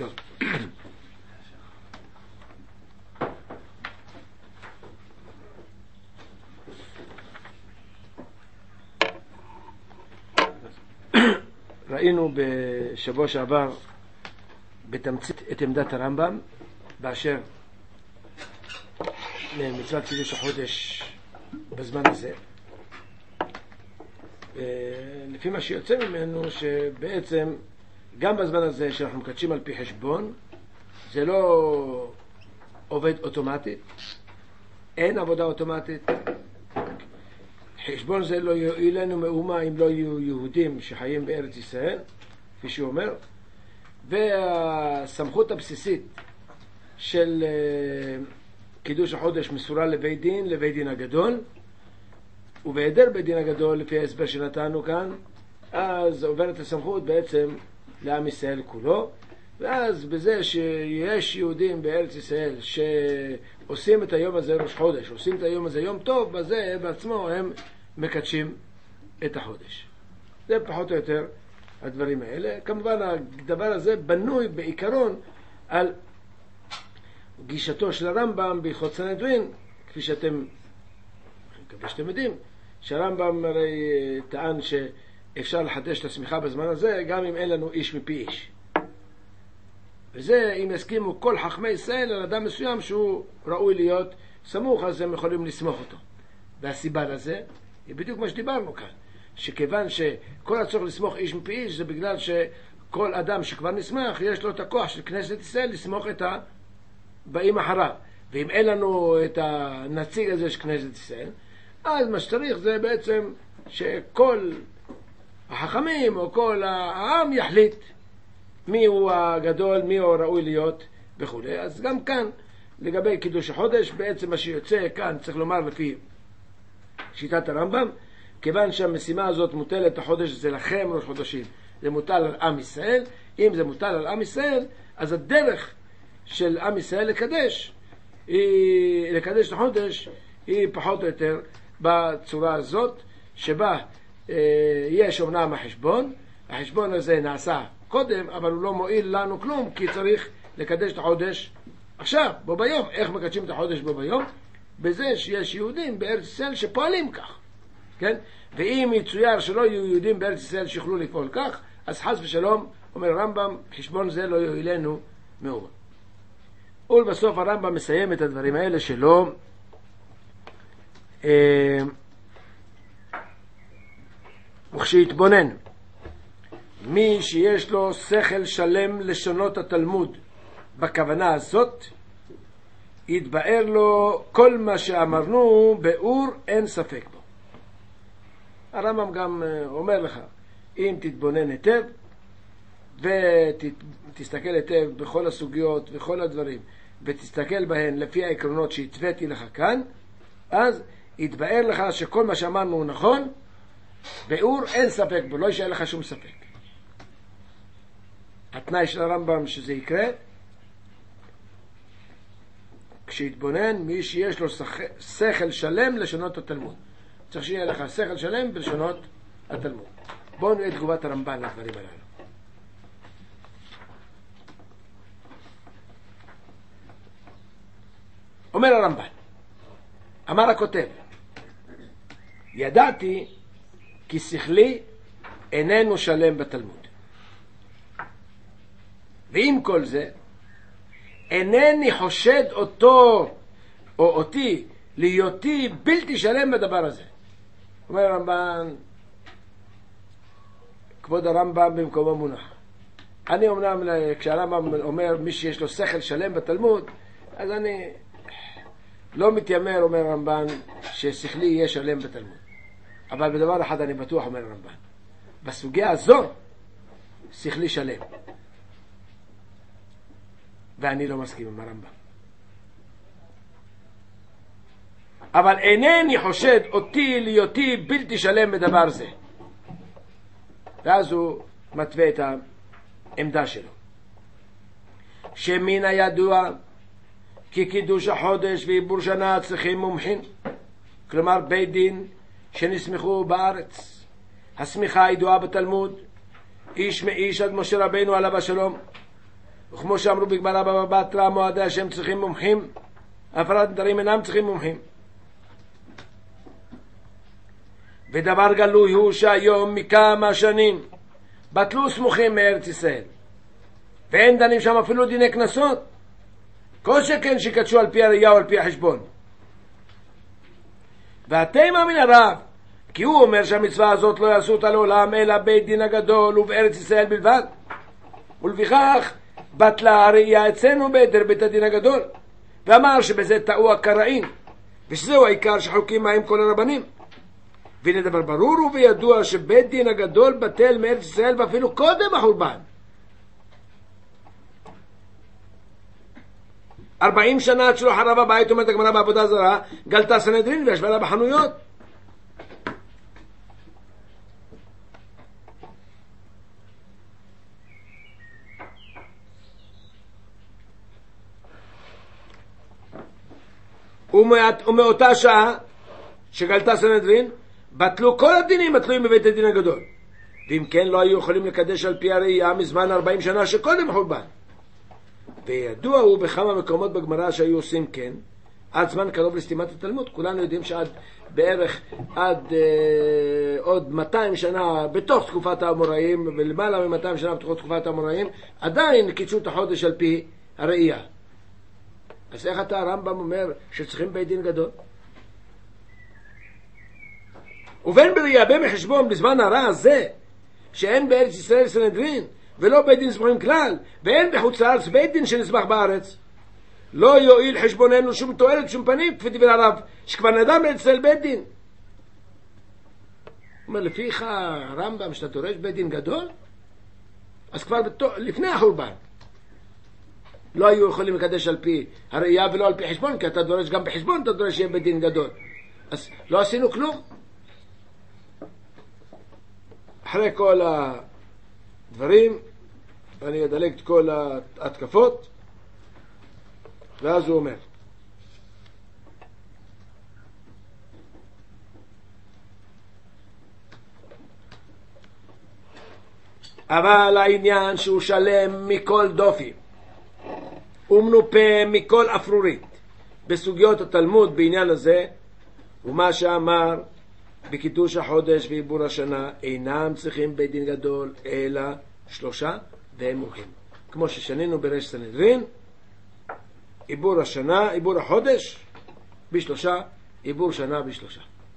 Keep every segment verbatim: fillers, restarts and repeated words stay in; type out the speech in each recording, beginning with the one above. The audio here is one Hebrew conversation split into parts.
טוב. ראינו בשבוע שעבר בתמצית את עמדת הרמב"ם באשר למצוות קידוש החודש בזמן הזה. לפי מה שיוצא ממנו שבעצם גם בזמן הזה שאנחנו מקדשים על פי חשבון זה לא עובד אוטומטית, אין עבודה אוטומטית. חשבון זה לא יועיל לנו מאומה אם לא יהיו יהודים שחיים בארץ ישראל, כפי שהוא אומר. והסמכות הבסיסית של קידוש החודש מסורה לבית דין, לבית דין הגדול, ובהיעדר בית דין הגדול, לפי ההסבר שנתנו כאן, אז עוברת הסמכות בעצם לעם ישראל כולו. ואז בזה שיש יהודים בארץ ישראל שעושים את היום הזה ראש חודש, עושים את היום הזה יום טוב, בזה בעצמו הם מקדשים את החודש. זה פחות או יותר הדברים האלה. כמובן הדבר הזה בנוי בעיקרון על גישתו של הרמב"ם בהלכות סנהדרין, כפי שאתם, אני מקווה שאתם יודעים, שהרמב"ם הרי טען שאפשר לחדש את השמיכה בזמן הזה גם אם אין לנו איש מפי איש. וזה אם יסכימו כל חכמי ישראל על אדם מסוים שהוא ראוי להיות סמוך, אז הם יכולים לסמוך אותו. והסיבה לזה היא בדיוק מה שדיברנו כאן, שכיוון שכל הצורך לסמוך איש מפי איש זה בגלל שכל אדם שכבר נסמך יש לו את הכוח של כנסת ישראל לסמוך את הבאים אחריו. ואם אין לנו את הנציג הזה של כנסת ישראל, אז מה שצריך זה בעצם שכל החכמים או כל העם יחליט מי הוא הגדול, מי הוא ראוי להיות וכו'. אז גם כאן לגבי קידוש החודש בעצם מה שיוצא כאן צריך לומר לפי שיטת הרמב"ם, כיוון שהמשימה הזאת מוטלת החודש זה לכם ראש חודשים, זה מוטל על עם ישראל. אם זה מוטל על עם ישראל, אז הדרך של עם ישראל לקדש היא, לקדש את החודש היא פחות או יותר בצורה הזאת, שבה אה, יש אומנם החשבון, החשבון הזה נעשה קודם, אבל הוא לא מועיל לנו כלום, כי צריך לקדש את החודש עכשיו, בו ביום. איך מקדשים את החודש בו ביום? בזה שיש יהודים בארץ ישראל שפועלים כך, כן? ואם יצויר שלא יהיו יהודים בארץ ישראל שיוכלו לפעול כך, אז חס ושלום, אומר הרמב"ם, חשבון זה לא יועילנו מאומה. ולבסוף הרמב"ם מסיים את הדברים האלה שלו אה, וכשיתבונן מי שיש לו שכל שלם לשונות התלמוד בכוונה הזאת, יתבאר לו כל מה שאמרנו באור, אין ספק בו. הרמב"ם גם אומר לך, אם תתבונן היטב ותסתכל היטב בכל הסוגיות וכל הדברים ותסתכל בהן לפי העקרונות שהתוויתי לך כאן, אז יתבאר לך שכל מה שאמרנו הוא נכון, באור אין ספק בו, לא יישאר לך שום ספק. התנאי של הרמב"ם שזה יקרה כשיתבונן מי שיש לו שכל שלם לשונות התלמוד. צריך שיהיה לך שכל שלם בלשונות התלמוד. בואו נראה את תגובת הרמב"ן לדברים הללו. אומר הרמב"ן, אמר הכותב, ידעתי כי שכלי איננו שלם בתלמוד, ועם כל זה אינני חושד אותו או אותי להיותי בלתי שלם בדבר הזה. אומר הרמב"ן, כבוד הרמב"ם במקומו מונח. אני אומנם, כשהרמב"ם אומר מי שיש לו שכל שלם בתלמוד, אז אני לא מתיימר, אומר הרמב"ן, ששכלי יהיה שלם בתלמוד. אבל בדבר אחד אני בטוח, אומר הרמב"ן, בסוגיה הזו שכלי שלם. ואני לא מסכים עם הרמב"ם. אבל אינני חושד אותי להיותי בלתי שלם בדבר זה. ואז הוא מתווה את העמדה שלו. שמן הידוע כי קידוש החודש ועיבור שנה צריכים מומחין, כלומר בית דין שנסמכו בארץ. הסמיכה הידועה בתלמוד, איש מאיש עד משה רבינו עליו השלום, וכמו שאמרו בגמרא בבא בתרא, מועדי השם צריכים מומחים, הפרת נדרים אינם צריכים מומחים. ודבר גלוי הוא שהיום מכמה שנים בטלו סמוכים מארץ ישראל, ואין דנים שם אפילו דיני כנסות, כל שכן שקדשו על פי הראייה או על פי החשבון. והתימה מן הרב, כי הוא אומר שהמצווה הזאת לא יעשו אותה לעולם אלא בית דין הגדול ובארץ ישראל בלבד, ולפיכך בטלה הראייה אצלנו בהיעדר בית הדין הגדול, ואמר שבזה טעו הקראים, ושזהו העיקר שחוקים מהם כל הרבנים. והנה דבר ברור הוא וידוע שבית דין הגדול בטל מארץ ישראל ואפילו קודם החורבן. ארבעים שנה עד שלא חרב הבית, אומרת הגמרא בעבודה זרה, גלתה סנהדרין וישבה לה בחנויות. ומאותה שעה שגלתה סנהדרין בטלו כל הדינים התלויים בבית הדין הגדול, ואם כן לא היו יכולים לקדש על פי הראייה מזמן ארבעים שנה שקודם החורבן. וידוע הוא בכמה מקומות בגמרא שהיו עושים כן עד זמן קרוב לסתימת התלמוד. כולנו יודעים שעד בערך עד אה, עוד מאתיים שנה בתוך תקופת האמוראים, ולמעלה מ-מאתיים שנה בתוך תקופת האמוראים עדיין קידשו את החודש על פי הראייה. אז איך אתה הרמב"ם אומר שצריכים בית דין גדול? ובין בראייה בין מחשבון בזמן הרע הזה שאין בארץ ישראל סנהדרין ולא בית דין סמוכים כלל, ואין בחוץ לארץ בית דין שנסמך בארץ, לא יועיל חשבוננו שום תועלת שום פנים, כפי דבר הרב שכבר נדם בארץ ישראל בית דין. הוא אומר לפיך הרמב"ם שאתה דורש בית דין גדול, אז כבר בתו, לפני החורבן לא היו יכולים לקדש על פי הראייה ולא על פי חשבון, כי אתה דורש גם בחשבון, אתה דורש שיהיה בית דין גדול. אז לא עשינו כלום. אחרי כל הדברים אני אדלג את כל ההתקפות, ואז הוא אומר אבל העניין שהוא שלם מכל דופי ומנופה מכל אפרורית בסוגיות התלמוד בעניין הזה, ומה שאמר בקידוש החודש ועיבור השנה אינם צריכים בית דין גדול אלא שלושה והם מומחים, כמו ששנינו בראש סנהדרין, עיבור השנה, עיבור החודש בשלושה, עיבור שנה בשלושה.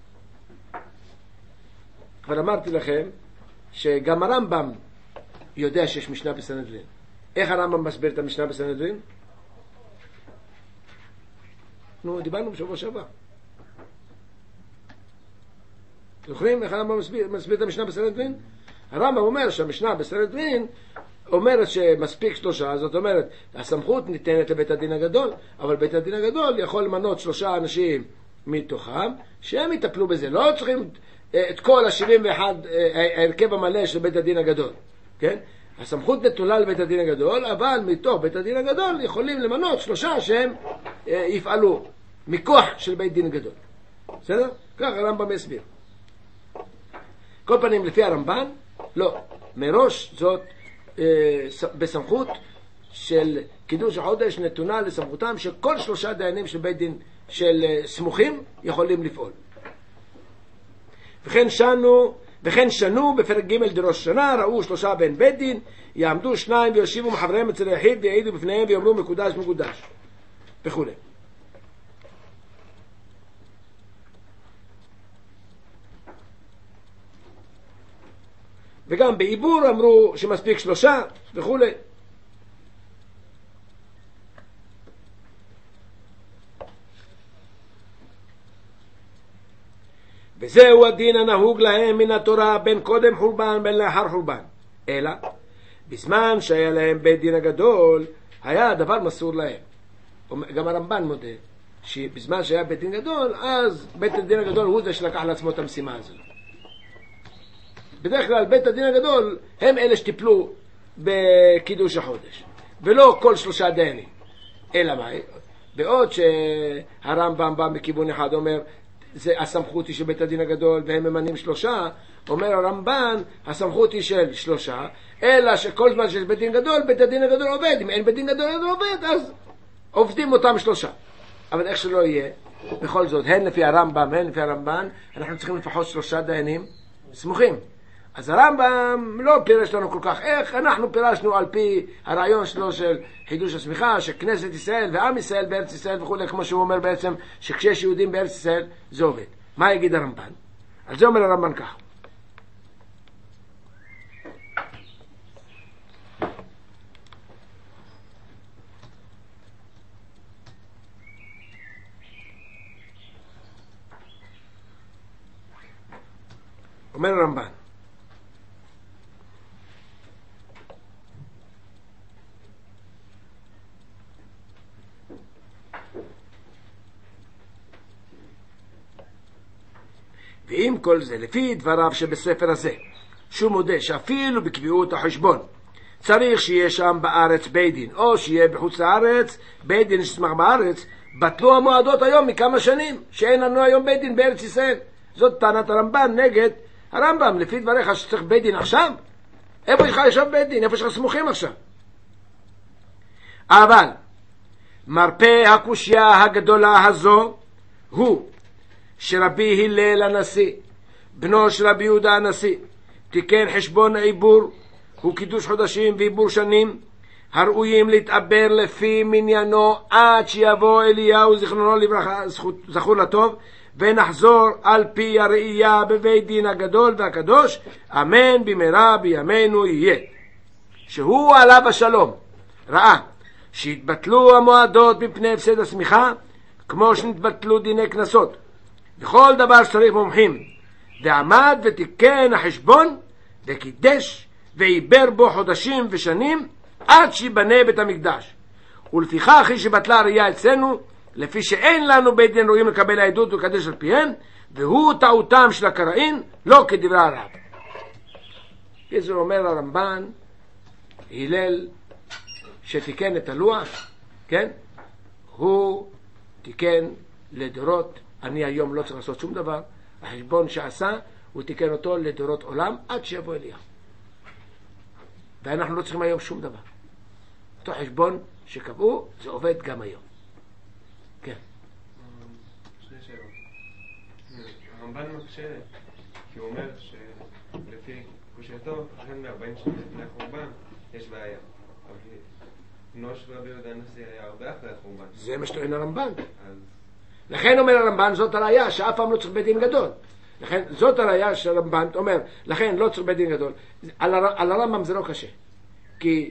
כבר אמרתי לכם שגם הרמב"ם יודע שיש משנה בסנהדרין. איך הרמב"ם מסביר את המשנה בסנהדרין? נו, דיברנו בשבוע שעבר. זוכרים איך הרמב"ם מסביר, מסביר את המשנה בסנהדרין? הרמב"ם אומר שהמשנה בסנהדרין אומרת שמספיק שלושה, זאת אומרת הסמכות ניתנת לבית הדין הגדול, אבל בית הדין הגדול יכול למנות שלושה אנשים מתוכם שהם יטפלו בזה, לא צריכים את כל ה-שבעים ואחת ההרכב המלא של בית הדין הגדול, כן? הסמכות נתונה לבית הדין הגדול, אבל מתוך בית הדין הגדול יכולים למנות שלושה שהם יפעלו מכוח של בית דין גדול. בסדר? כך הרמב"ם מסביר. כל פנים לפי הרמב"ן, לא, מראש זאת אה, בסמכות של קידוש החודש נתונה לסמכותם שכל שלושה דיינים של בית דין של אה, סמוכים יכולים לפעול. וכן שנו, וכן שנו בפרק ג' דראש שנה, ראו שלושה בין בית דין, יעמדו שניים ויושיבו מחבריהם אצל היחיד ויעידו בפניהם ויאמרו מקודש מקודש וכו'. וגם בעיבור אמרו שמספיק שלושה וכו'. וזהו הדין הנהוג להם מן התורה בין קודם חורבן בין לאחר חורבן, אלא בזמן שהיה להם בית דין הגדול היה הדבר מסור להם. גם הרמב"ן מודה שבזמן שהיה בית דין גדול אז בית הדין הגדול הוא זה שלקח לעצמו את המשימה הזאת. בדרך כלל בית הדין הגדול הם אלה שטיפלו בקידוש החודש ולא כל שלושה דיינים. אלא מה? בעוד שהרמב"ם בא מכיוון אחד אומר זה הסמכות היא של בית הדין הגדול והם ממנים שלושה, אומר הרמב"ן הסמכות היא של שלושה, אלא שכל זמן שיש בית דין גדול, בית הדין הגדול עובד, אם אין בית דין גדול לא עובד, אז עובדים אותם שלושה. אבל איך שלא יהיה, בכל זאת, הן לפי הרמב"ם, הן לפי הרמב"ן, אנחנו צריכים לפחות שלושה דיינים סמוכים. אז הרמב"ם לא פירש לנו כל כך איך, אנחנו פירשנו על פי הרעיון שלו של חידוש הסמיכה, שכנסת ישראל ועם ישראל בארץ ישראל וכו', כמו שהוא אומר בעצם, שכשיש יהודים בארץ ישראל זה עובד. מה יגיד הרמב"ן? אז זה אומר הרמב"ן ככה. אומר הרמב"ן, ועם כל זה, לפי דבריו שבספר הזה, שהוא מודה שאפילו בקביעות החשבון צריך שיהיה שם בארץ בית דין, או שיהיה בחוץ לארץ בית דין שסמך בארץ, בטלו המועדות היום מכמה שנים, שאין לנו היום בית דין בארץ ישראל. זאת טענת הרמב"ן נגד הרמב"ם. לפי דבריך שצריך בית דין עכשיו? איפה יש לך ישב בית דין? איפה יש לך סמוכים עכשיו? אבל מרפא הקושיה הגדולה הזו הוא שרבי הלל הנשיא, בנו של רבי יהודה הנשיא, תיקן חשבון העיבור, הוא קידוש חודשים ועיבור שנים, הראויים להתעבר לפי מניינו עד שיבוא אליהו זיכרונו לברכה, זכור לטוב, ונחזור על פי הראייה בבית דין הגדול והקדוש, אמן במהרה בימינו יהיה. שהוא עליו השלום ראה שהתבטלו המועדות מפני הפסד הסמיכה, כמו שנתבטלו דיני כנסות, בכל דבר שצריך מומחים, ועמד ותיקן החשבון וקידש ועיבר בו חודשים ושנים עד שיבנה בית המקדש. ולפיכך היא שבטלה הראייה אצלנו, לפי שאין לנו בית דין ראויים לקבל העדות ולקדש על פיהם, והוא טעותם של הקראין, לא כדברי הרב. כזה אומר הרמב"ן, הלל שתיקן את הלוח, כן? הוא תיקן לדורות. אני היום לא צריך לעשות שום דבר, החשבון שעשה הוא תיקן אותו לדורות עולם עד שיבוא אליהו, ואנחנו לא צריכים היום שום דבר. אותו חשבון שקבעו זה עובד גם היום. כן. שני שאלות. הרמב"ן מקשה כי הוא אומר שלפי קושייתו אחרי מ-ארבעים שנה לפני החורבן יש בעיה, אבל בנו של רבי יהודה הנשיא היה הרבה אחרי החורבן. זה מה שטוען הרמב"ן. אז לכן אומר הרמב"ן, זאת הראיה שאף פעם לא צריך בית דין גדול. לכן זאת הראיה שהרמב"ן אומר, לכן לא צריך בית דין גדול. על, הר, על הרמב"ם זה לא קשה, כי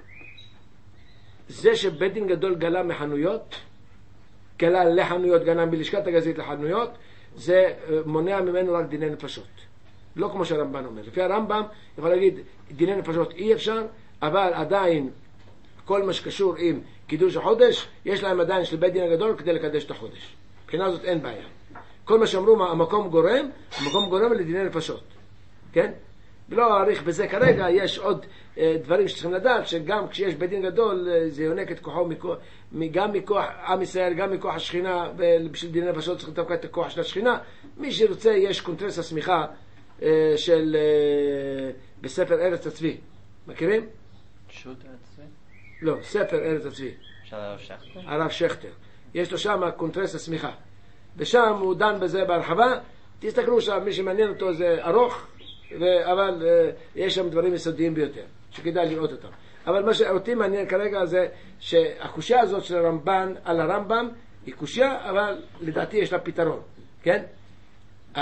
זה שבית דין גדול גלה מחנויות, גלה לחנויות, גלה מלשכת הגזית לחנויות, זה מונע ממנו רק דיני נפשות, לא כמו שהרמב"ן אומר. לפי הרמב"ם יכול להגיד דיני נפשות אי אפשר, אבל עדיין כל מה שקשור עם קידוש החודש יש להם עדיין של בית דין הגדול כדי לקדש את החודש. מבחינה זאת אין בעיה. כל מה שאמרו, המקום גורם, המקום גורם לדיני נפשות. כן? ולא אריך בזה כרגע, יש עוד אה, דברים שצריכים לדעת, שגם כשיש בית דין גדול, אה, זה יונק את כוחו, מכוח, גם מכוח עם ישראל, גם מכוח השכינה, ובשביל דיני נפשות צריך לתפקד את הכוח של השכינה. מי שרוצה, יש קונטרס הסמיכה אה, של, אה, בספר ארץ הצבי. מכירים? שו"ת ארץ הצבי? לא, ספר ארץ הצבי. של הרב שכטר? הרב שכטר. יש לו שם קונטרס הסמיכה. ושם הוא דן בזה בהרחבה. תסתכלו שם, מי שמעניין אותו זה ארוך, ו- אבל uh, יש שם דברים יסודיים ביותר, שכדאי לראות אותם. אבל מה שאותי מעניין כרגע זה שהקושיה הזאת של הרמב"ן על הרמב"ם היא קושיה, אבל לדעתי יש לה פתרון. כן? Uh,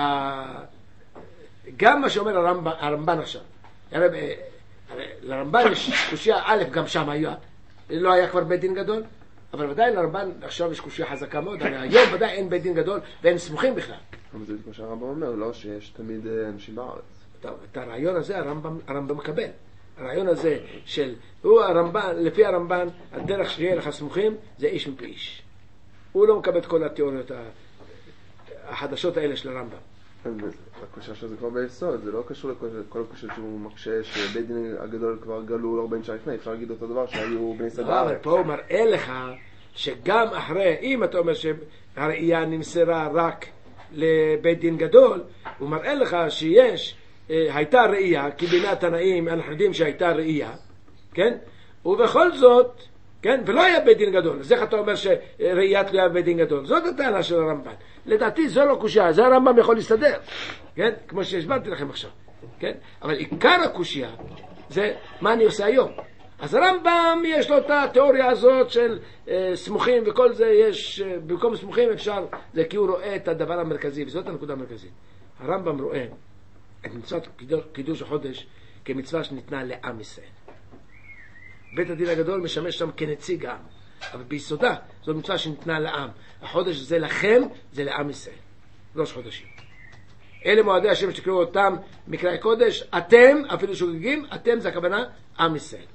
גם מה שאומר הרמב"ן, הרמב"ן עכשיו. הרי, הרי לרמב"ן יש קושיה א', גם שם היה. לא היה כבר בית דין גדול. אבל ודאי לרמב"ן עכשיו יש קושיה חזקה מאוד, אבל היום ודאי אין בית דין גדול ואין סמוכים בכלל. אבל זה כמו שהרמב"ם אומר, לא שיש תמיד אנשים בארץ. טוב, את הרעיון הזה הרמב"ם, הרמב"ם מקבל. הרעיון הזה של, הוא הרמב"ן, לפי הרמב"ן, הדרך שיהיה לך סמוכים זה איש מפי איש. הוא לא מקבל את כל התיאוריות החדשות האלה של הרמב"ם. הקושיה שלו זה כבר ביסוד, זה לא קשור לכל הקושיות שהוא מקשה שבית דין הגדול כבר גלו ארבעים שנה לפני, אפשר להגיד אותו דבר שהיו בני ישראל בארץ. אבל פה הוא מראה לך שגם אחרי, אם אתה אומר שהראייה נמסרה רק לבית דין גדול, הוא מראה לך שיש, הייתה ראייה, כי בימי התנאים אנחנו יודעים שהייתה ראייה, כן? ובכל זאת, כן? ולא היה בית דין גדול. אז איך אתה אומר שראייה תלויה בבית דין גדול? זאת הטענה של הרמב"ן. לדעתי זו לא קושיה, זה הרמב"ם יכול להסתדר, כן? כמו שהסברתי לכם עכשיו, כן? אבל עיקר הקושיה זה מה אני עושה היום. אז הרמב"ם יש לו את התיאוריה הזאת של אה, סמוכים וכל זה, יש, אה, במקום סמוכים אפשר, זה כי הוא רואה את הדבר המרכזי, וזאת הנקודה המרכזית. הרמב"ם רואה את מצוות קידוש החודש כמצווה שניתנה לעם ישראל. בית הדין הגדול משמש שם כנציג העם, אבל ביסודה זו מצווה שניתנה לעם. החודש זה לכם, זה לעם ישראל, ראש חודשים. אלה מועדי השם שתקראו אותם מקראי קודש, אתם, אפילו שוגגים, אתם זה הכוונה עם ישראל.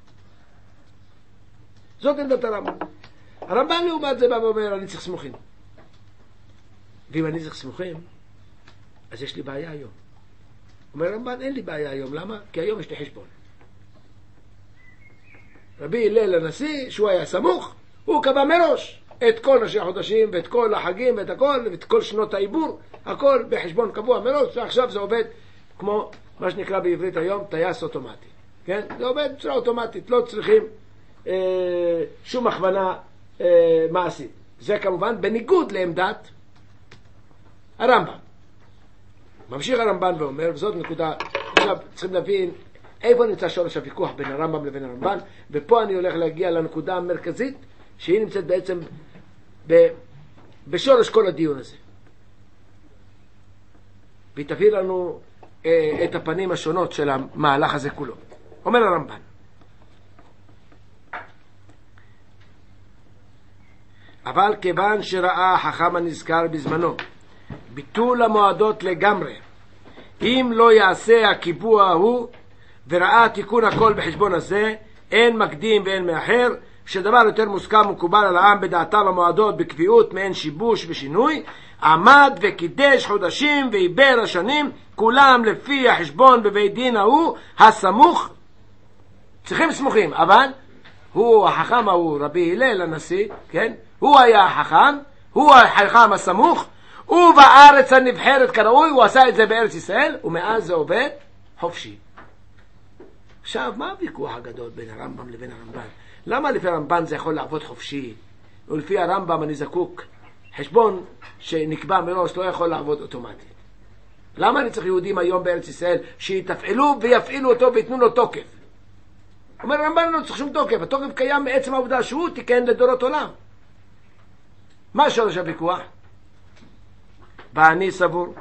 זאת עמדת הרמב"ם. הרמב"ם לעומת זה בא ואומר, אני צריך סמוכים. ואם אני צריך סמוכים, אז יש לי בעיה היום. אומר הרמב"ם, אין לי בעיה היום. למה? כי היום יש לי חשבון. רבי הלל הנשיא, שהוא היה סמוך, הוא קבע מראש את כל ראשי החודשים ואת כל החגים ואת הכל, ואת כל שנות העיבור, הכל בחשבון קבוע מראש, ועכשיו זה עובד כמו מה שנקרא בעברית היום, טייס אוטומטי. כן? זה עובד בצורה אוטומטית, לא צריכים אה, שום הכוונה אה, מעשית. זה כמובן בניגוד לעמדת הרמב"ם. ממשיך הרמב"ן ואומר, וזאת נקודה, עכשיו צריכים להבין איפה נמצא שורש הוויכוח בין הרמב"ם לבין הרמב"ן, ופה אני הולך להגיע לנקודה המרכזית, שהיא נמצאת בעצם ב, בשורש כל הדיון הזה. והיא תביא לנו אה, את הפנים השונות של המהלך הזה כולו. אומר הרמב"ן, אבל כיוון שראה החכם הנזכר בזמנו ביטול המועדות לגמרי, אם לא יעשה הקיבוע ההוא, וראה תיקון הכל בחשבון הזה, אין מקדים ואין מאחר, שדבר יותר מוסכם ומקובל על העם בדעתם המועדות בקביעות מעין שיבוש ושינוי, עמד וקידש חודשים ועיבר השנים, כולם לפי החשבון בבית דין ההוא הסמוך, צריכים סמוכים, אבל הוא החכם ההוא, רבי הלל הנשיא, כן? הוא היה החכם, הוא החכם הסמוך, ובארץ הנבחרת כראוי, הוא עשה את זה בארץ ישראל, ומאז זה עובד חופשי. עכשיו, מה הוויכוח הגדול בין הרמב"ם לבין הרמב"ן? למה לפי הרמב"ן זה יכול לעבוד חופשי, ולפי הרמב"ם אני זקוק חשבון שנקבע מראש לא יכול לעבוד אוטומטית? למה אני צריך יהודים היום בארץ ישראל שיתפעלו ויפעילו אותו ויתנו לו תוקף? אומר הרמב"ן, לא צריך שום תוקף, התוקף קיים מעצם העובדה שהוא תיקן לדורות עולם. מה שורש הוויכוח? ואני סבור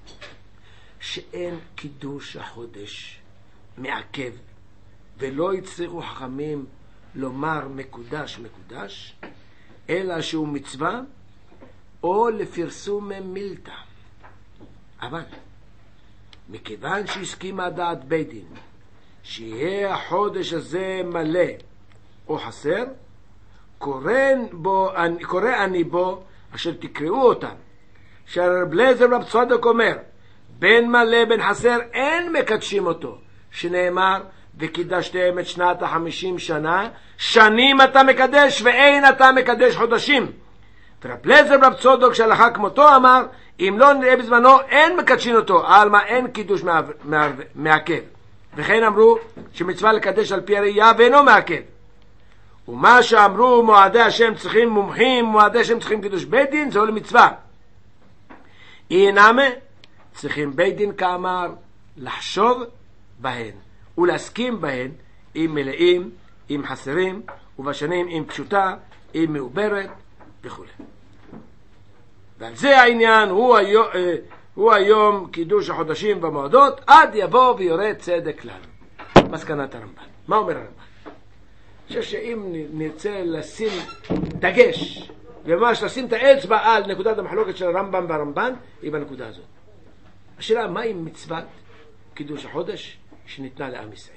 שאין קידוש החודש מעכב, ולא יצטרכו חכמים לומר מקודש מקודש, אלא שהוא מצווה או לפרסום מילתא. אבל מכיוון שהסכימה דעת בית דין שיהיה החודש הזה מלא או חסר, קורא, בו, קורא אני בו אשר תקראו אותם, שרב אליעזר רב צדוק אומר, בין מלא בין חסר אין מקדשים אותו, שנאמר וקידשתם את שנת החמישים שנה, שנים אתה מקדש ואין אתה מקדש חודשים. ורב אליעזר רב צדוק שהלכה כמותו אמר, אם לא נראה בזמנו אין מקדשים אותו, על מה אין קידוש מעכב. וכן אמרו שמצווה לקדש על פי הראייה ואינו מעכב. ומה שאמרו מועדי השם צריכים מומחים, מועדי השם צריכים קידוש בית דין, זהו למצווה. אינמה צריכים בית דין כאמר לחשוב בהן ולהסכים בהן, אם מלאים, אם חסרים, ובשנים אם פשוטה, אם מעוברת וכו'. ועל זה העניין הוא היום, הוא היום קידוש החודשים במועדות, עד יבוא ויורד צדק לנו. מסקנת הרמב"ן. מה אומר הרמב"ן? אני חושב שאם נרצה לשים דגש, וממש לשים את האצבע על נקודת המחלוקת של הרמב"ם והרמב"ן, היא בנקודה הזאת. השאלה, מה עם מצוות קידוש החודש שניתנה לעם ישראל?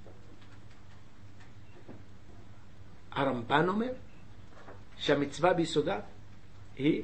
הרמב"ן אומר שהמצווה ביסודה היא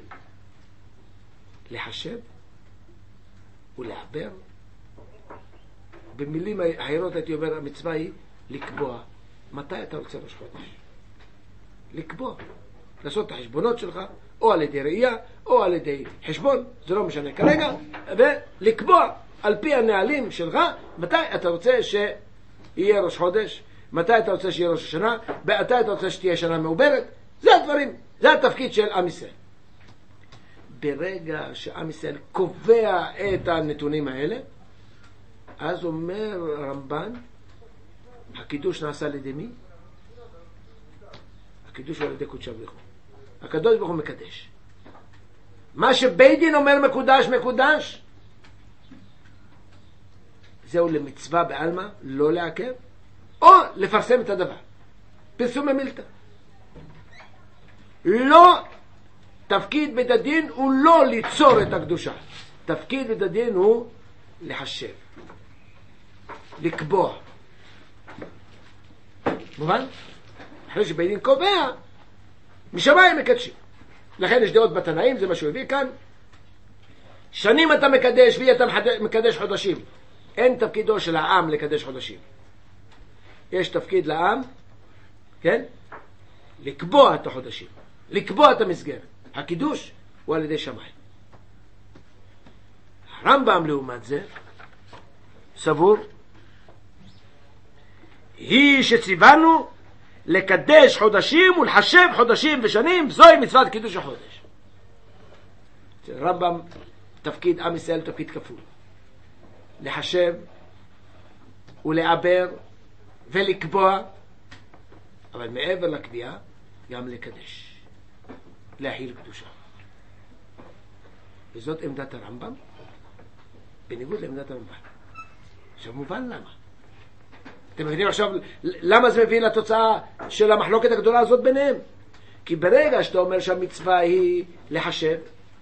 לחשב ולעבר. במילים אחרות הייתי אומר, המצווה היא לקבוע מתי אתה רוצה ראש חודש. לקבוע, לעשות את החשבונות שלך, או על ידי ראייה, או על ידי חשבון, זה לא משנה כרגע, ולקבוע על פי הנהלים שלך, מתי אתה רוצה שיהיה ראש חודש, מתי אתה רוצה שיהיה ראש השנה, מתי אתה רוצה שתהיה שנה מעוברת, זה הדברים, זה התפקיד של עם ישראל. ברגע שעם ישראל קובע את הנתונים האלה, אז אומר הרמב"ן, הקידוש נעשה על ידי מי? הקידוש הוא על ידי קודשא בריך הוא. הקדוש ברוך הוא מקדש. מה שבית דין אומר מקודש מקודש, זהו למצווה בעלמא, לא לעכב, או לפרסם את הדבר. פרסום המילתא. לא, תפקיד בית הדין הוא לא ליצור את הקדושה. תפקיד בית הדין הוא לחשב, לקבוע. מובן? אחרי שבית דין קובע, משמיים מקדשים. לכן יש דעות בתנאים, זה מה שהוא הביא כאן. שנים אתה מקדש, ואתה מקדש חודשים. אין תפקידו של העם לקדש חודשים. יש תפקיד לעם, כן? לקבוע את החודשים, לקבוע את המסגרת. הקידוש הוא על ידי שמיים. הרמב"ם לעומת זה סבור, היא שציוונו לקדש חודשים ולחשב חודשים ושנים, זוהי מצוות קידוש החודש. הרמב"ם תפקיד עם ישראל תפקיד כפול, לחשב ולעבר ולקבוע, אבל מעבר לקביעה גם לקדש, להחיל קדושה. וזאת עמדת הרמב"ם בניגוד לעמדת הרמב"ן. עכשיו מובן למה. אתם מבינים עכשיו למה זה מביא לתוצאה של המחלוקת הגדולה הזאת ביניהם? כי ברגע שאתה אומר שהמצווה היא לחשב,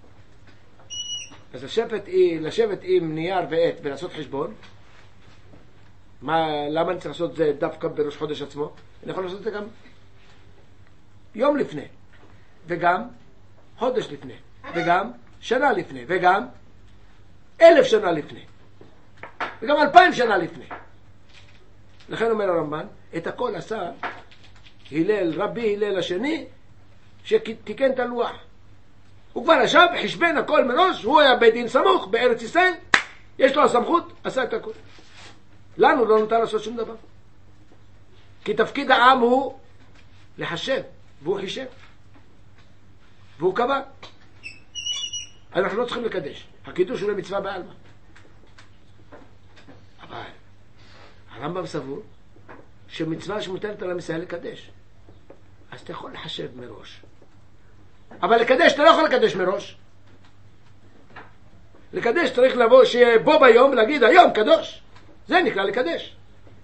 אז לשבת, לשבת עם נייר ועט ולעשות חשבון, מה, למה אני צריך לעשות את זה דווקא בראש חודש עצמו? אני יכול לעשות את זה גם יום לפני, וגם חודש לפני, וגם שנה לפני, וגם אלף שנה לפני, וגם אלפיים שנה לפני. לכן אומר הרמב"ן, את הכל עשה הלל, רבי הלל השני, שתיקן את הלוח. הוא כבר ישב, חשבן הכל מראש, הוא היה בית דין סמוך בארץ ישראל, יש לו הסמכות, עשה את הכל. לנו לא נותר לעשות שום דבר. כי תפקיד העם הוא לחשב, והוא חישב. והוא קבע. אנחנו לא צריכים לקדש. הקידוש הוא למצווה בעלמא. אבל הרמב"ם סבור שמצווה שמוטלת על עם ישראל לקדש. אז אתה יכול לחשב מראש. אבל לקדש, אתה לא יכול לקדש מראש. לקדש צריך לבוא שיהיה בו ביום ולהגיד היום קדוש. זה נקרא לקדש.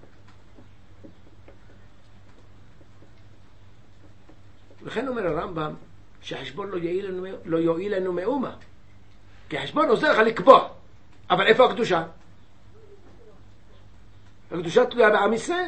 לכן אומר הרמב"ם שהחשבון לא יועיל לנו, לא יועיל לנו מאומה. כי החשבון עוזר לך לקבוע. אבל איפה הקדושה? הקדושה תלויה בעם ישראל.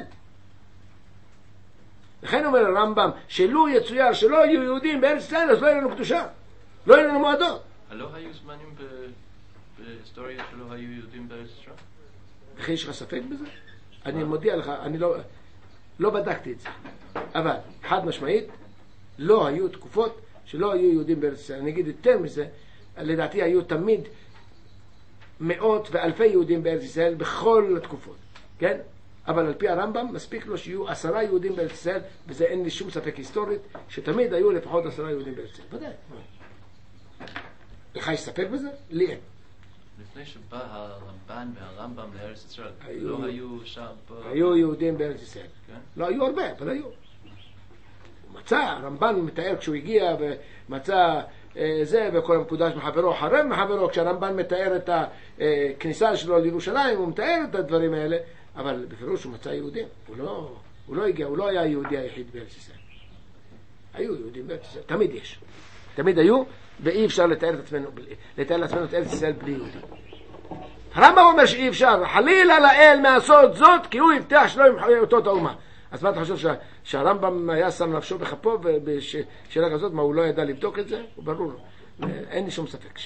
לכן אומר הרמב"ם שלו יצויר שלא היו יהודים בארץ ישראל, אז לא יהיה לנו קדושה, לא יהיה לנו מועדות. לא היו זמנים בהיסטוריה שלא היו יהודים בארץ ישראל? וכי יש לך ספק בזה? אני מודיע לך, אני לא, לא בדקתי את זה, אבל חד משמעית לא היו תקופות שלא היו יהודים בארץ ישראל. אני אגיד יותר מזה, לדעתי היו תמיד מאות ואלפי יהודים בארץ ישראל בכל התקופות, כן? אבל על פי הרמב"ם מספיק לו שיהיו עשרה יהודים בארץ ישראל, וזה אין לי שום ספק היסטורית, שתמיד היו לפחות עשרה יהודים בארץ ישראל. ודאי. לך יש ספק בזה? לי אין. לפני שבא הרמב"ן והרמב"ם לארץ ישראל, לא היו שם... היו יהודים בארץ ישראל. לא היו הרבה, אבל היו. הוא מצא, הרמב"ן מתאר כשהוא הגיע ומצא זה, וכל המקודש מחברו חרב מחברו, כשהרמב"ן מתאר את הכניסה שלו לירושלים, הוא מתאר את הדברים האלה, אבל בפירוש הוא מצא יהודים. הוא לא, הוא לא הגיע, הוא לא היה היהודי היחיד בארץ ישראל. היו יהודים בארץ ישראל, תמיד יש. תמיד היו, ואי אפשר לתאר את עצמנו, לתאר לעצמנו את ארץ ישראל בלי יהודים. הרמב"ם אומר שאי אפשר, חלילה לאל מעשות זאת, כי הוא הבטיח שלא ימחו אותו את האומה. אז מה אתה חושב שה, שהרמב"ם היה שם נפשו בכפו, ובשאלה כזאת, מה הוא לא ידע לבדוק את זה? הוא ברור. אין לי שום ספק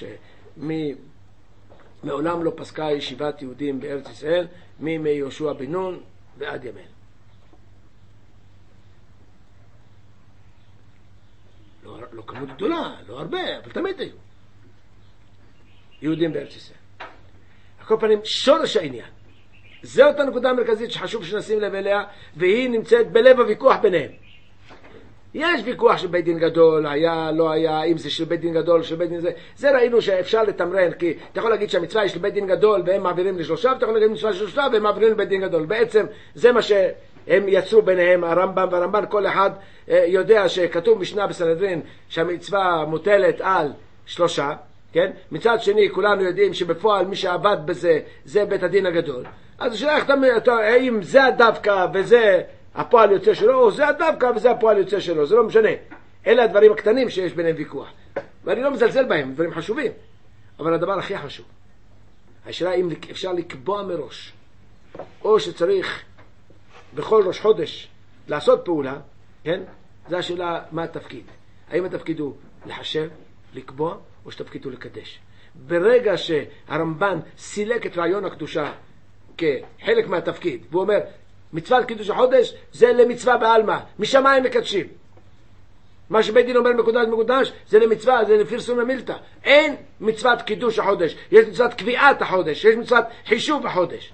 שמעולם לא פסקה ישיבת יהודים בארץ ישראל, מימי יהושע בן נון ועד ימינו. לא, לא כמות גדולה, לא הרבה, אבל תמיד היו. יהודים בארץ ישראל. על כל פנים, שורש העניין. זו אותה נקודה המרכזית שחשוב שנשים לב אליה, והיא נמצאת בלב הוויכוח ביניהם. יש ויכוח של בית דין גדול, היה, לא היה, אם זה של בית דין גדול, של בית דין זה, זה ראינו שאפשר לתמרן, כי אתה יכול להגיד שהמצווה היא של בית דין גדול והם מעבירים לשלושה, ואתה יכול להגיד מצווה של שלושה והם מעבירים לבית דין גדול. בעצם זה מה שהם יצרו ביניהם, הרמב"ם והרמב"ן, כל אחד יודע שכתוב משנה בסנהדרין שהמצווה מוטלת על שלושה, כן? מצד שני כולנו יודעים שבפועל מי שעבד בזה זה בית הדין הגדול. אז השאלה איך אתה, האם זה הדווקא וזה הפועל יוצא שלו, או זה הדווקא וזה הפועל יוצא שלו, זה לא משנה. אלה הדברים הקטנים שיש ביניהם ויכוח. ואני לא מזלזל בהם, דברים חשובים. אבל הדבר הכי חשוב, השאלה אם אפשר לקבוע מראש, או שצריך בכל ראש חודש לעשות פעולה, כן? זו השאלה מה התפקיד. האם התפקיד הוא לחשב, לקבוע, או שתפקיד הוא לקדש. ברגע שהרמב"ן סילק את רעיון הקדושה כחלק מהתפקיד, והוא אומר, מצוות קידוש החודש זה למצווה בעלמא, משמיים מקדשים. מה שבית דין אומר מקודש מקודש זה למצווה, זה לפרסום המילתא. אין מצוות קידוש החודש, יש מצוות קביעת החודש, יש מצוות חישוב החודש.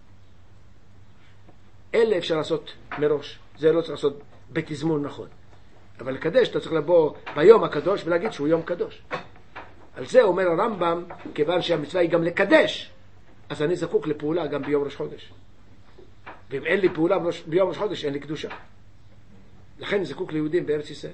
אלה אפשר לעשות מראש, זה לא צריך לעשות בתזמון נכון. אבל לקדש אתה צריך לבוא ביום הקדוש ולהגיד שהוא יום קדוש. על זה אומר הרמב"ם, כיוון שהמצווה היא גם לקדש, אז אני זקוק לפעולה גם ביום ראש חודש. ואם אין לי פעולה ביום ראש חודש, אין לי קדושה. לכן אני זקוק ליהודים בארץ ישראל.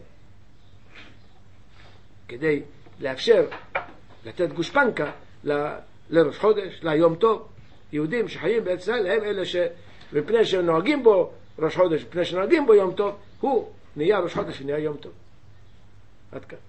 כדי לאפשר, לתת גושפנקה ל- לראש חודש, ליום טוב. יהודים שחיים בארץ ישראל, הם אלה שמפני שנוהגים בו ראש חודש, מפני שנוהגים בו יום טוב, הוא נהיה ראש חודש ונהיה יום טוב. עד כאן.